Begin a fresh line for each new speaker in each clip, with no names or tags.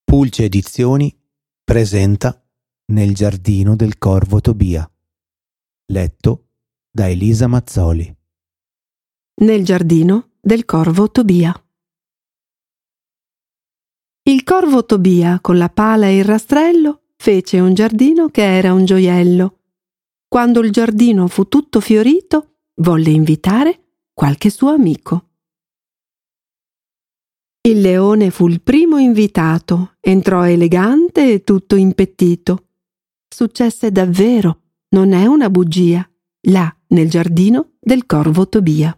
Pulce Edizioni presenta Nel giardino del corvo Tobia, letto da Elisa Mazzoli.
Nel giardino del corvo Tobia. Il corvo Tobia, con la pala e il rastrello, fece un giardino che era un gioiello. Quando il giardino fu tutto fiorito, volle invitare qualche suo amico. Il leone fu il primo invitato, entrò elegante e tutto impettito. Successe davvero, non è una bugia, là nel giardino del corvo Tobia.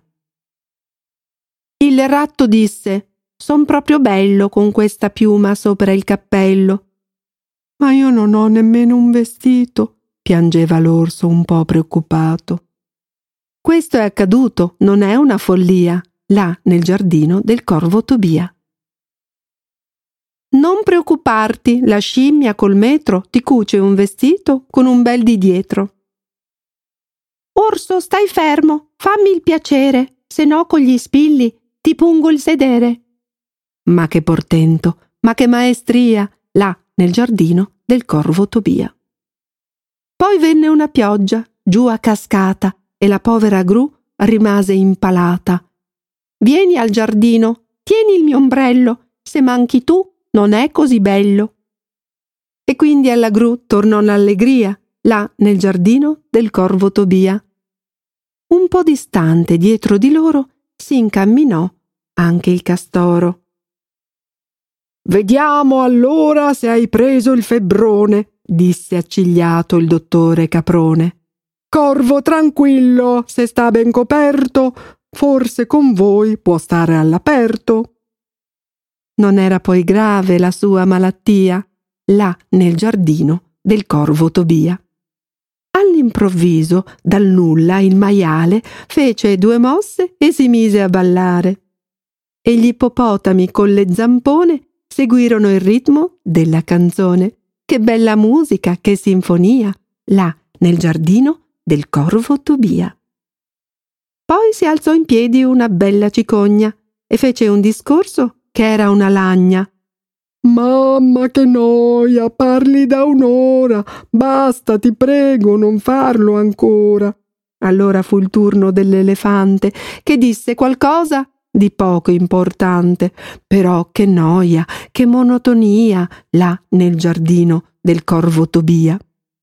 Il ratto disse: «Son proprio bello con questa piuma sopra il cappello». «Ma io non ho nemmeno un vestito», piangeva l'orso un po' preoccupato. Questo è accaduto, non è una follia, là nel giardino del corvo Tobia. «Non preoccuparti, la scimmia col metro ti cuce un vestito con un bel di dietro». «Orso, stai fermo, fammi il piacere, se no con gli spilli ti pungo il sedere». Ma che portento, ma che maestria, là nel giardino del corvo Tobia. Poi venne una pioggia, giù a cascata, e la povera gru rimase impalata. «Vieni al giardino, tieni il mio ombrello, se manchi tu non è così bello». E quindi alla gru tornò l'allegria, là nel giardino del corvo Tobia. Un po' distante dietro di loro si incamminò anche il castoro. «Vediamo allora se hai preso il febbrone», disse accigliato il dottore Caprone. «Corvo tranquillo, se sta ben coperto, forse con voi può stare all'aperto». Non era poi grave la sua malattia, là nel giardino del corvo Tobia. All'improvviso, dal nulla, il maiale fece 2 mosse e si mise a ballare. E gli ippopotami con le zampone seguirono il ritmo della canzone. Che bella musica, che sinfonia, là nel giardino del corvo Tobia. Poi si alzò in piedi una bella cicogna e fece un discorso che era una lagna. «Mamma, che noia, parli da un'ora, basta, ti prego, non farlo ancora». Allora fu il turno dell'elefante, che disse qualcosa di poco importante. Però che noia, che monotonia, là nel giardino del corvo Tobia.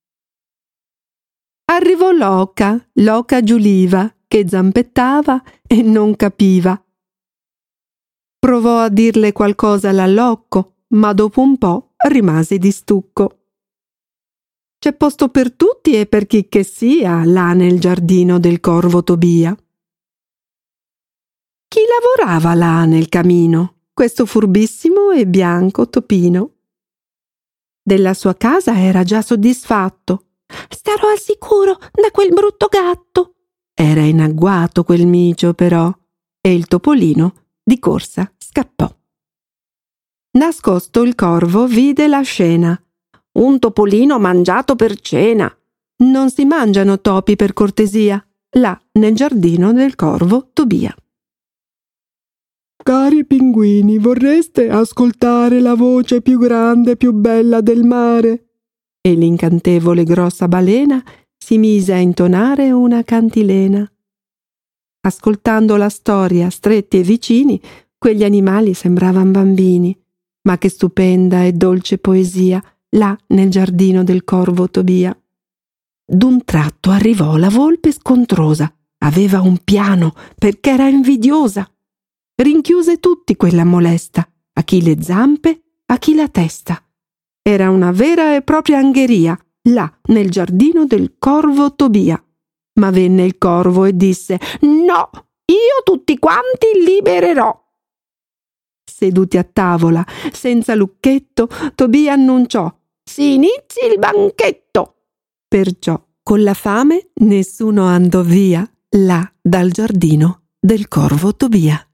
Arrivò l'oca giuliva, che zampettava e non capiva. Provò a dirle qualcosa l'allocco, ma dopo un po' rimase di stucco. C'è posto per tutti e per chi che sia là nel giardino del corvo Tobia. Chi lavorava là nel camino? Questo furbissimo e bianco topino. Della sua casa era già soddisfatto. «Starò al sicuro da quel brutto gatto». Era in agguato quel micio però, e il topolino di corsa scappò. Nascosto il corvo vide la scena. «Un topolino mangiato per cena». Non si mangiano topi per cortesia, là nel giardino del corvo Tobia. «Cari pinguini, vorreste ascoltare la voce più grande e più bella del mare?» E l'incantevole grossa balena si mise a intonare una cantilena. Ascoltando la storia, stretti e vicini, quegli animali sembravan bambini. Ma che stupenda e dolce poesia, là nel giardino del corvo Tobia. D'un tratto arrivò la volpe scontrosa. Aveva un piano, perché era invidiosa. Rinchiuse tutti quella molesta, a chi le zampe, a chi la testa. Era una vera e propria angheria, là nel giardino del corvo Tobia. Ma venne il corvo e disse: «No, io tutti quanti libererò». Seduti a tavola, senza lucchetto, Tobia annunciò: «Si inizi il banchetto». Perciò, con la fame, nessuno andò via, là dal giardino del corvo Tobia.